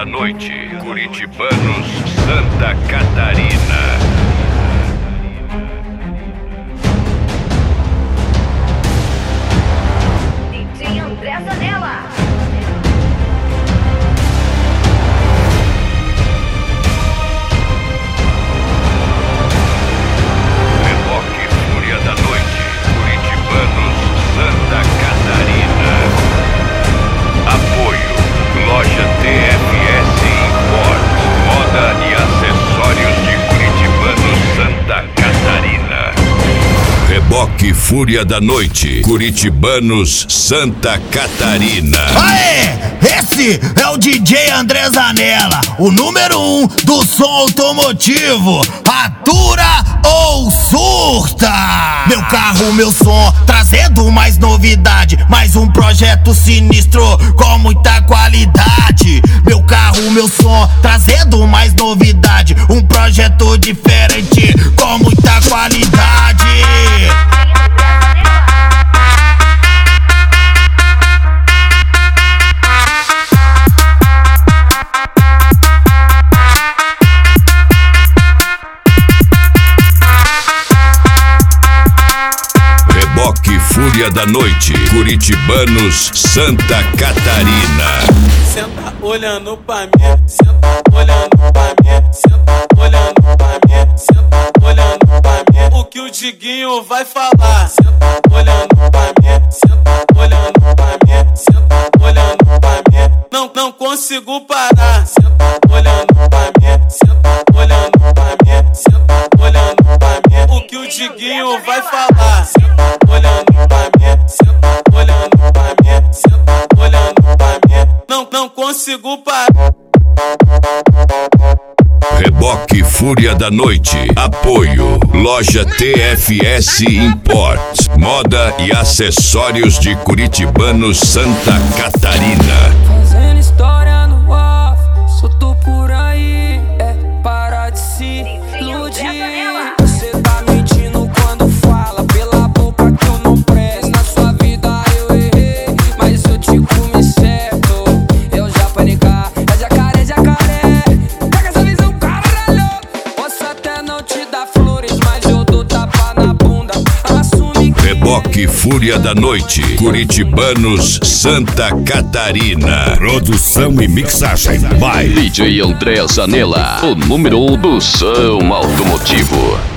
da noite, Curitibanos, Santa Catarina. DJ André Zanella. Reboque Fúria da Noite, Curitibanos, Santa Catarina. Apoio, Loja TFS Import, moda e acessórios de Curitibanos, Santa Catarina. Reboque Fúria da Noite, Curitibanos, Santa Catarina. Aê! Esse é o DJ André Zanella, o número 1 do som automotivo. Atura ou surta? Meu carro, meu som, trazendo mais novidade, mais um projeto sinistro com muita qualidade. Meu carro, meu som, trazendo mais novidade, um projeto diferente com muita qualidade. Reboque Fúria da Noite, Curitibanos, Santa Catarina. Senta olhando pra mim, senta olhando pra mim, senta olhando pra mim, senta olhando pra mim. O que o Diguinho vai falar? Senta olhando pra mim, senta olhando pra mim, senta olhando pra mim. Não consigo parar. Senta olhando pra mim, senta olhando pra mim, senta olhando pra mim. O que o Diguinho vai falar? Senta olhando pra mim, senta olhando pra mim, senta olhando pra mim. Não consigo parar. Reboque Fúria da Noite. Apoio, Loja TFS Import, moda e acessórios de Curitibanos, Santa Catarina. Fazendo história no off, solto por aí, para de se iludir. Você tá mentindo quando fala pela boca que eu não presto. Na sua vida eu errei, mas eu te comi certo. Eu já panicar, é jacaré, jacaré. Pega essa visão, caralho. Posso até não te dar flores, mas eu dou tapa na bunda. Assume que Reboque Fúria da Noite, Curitibanos, Santa Catarina. Produção e mixagem by DJ André Zanella, o número 1 do som automotivo.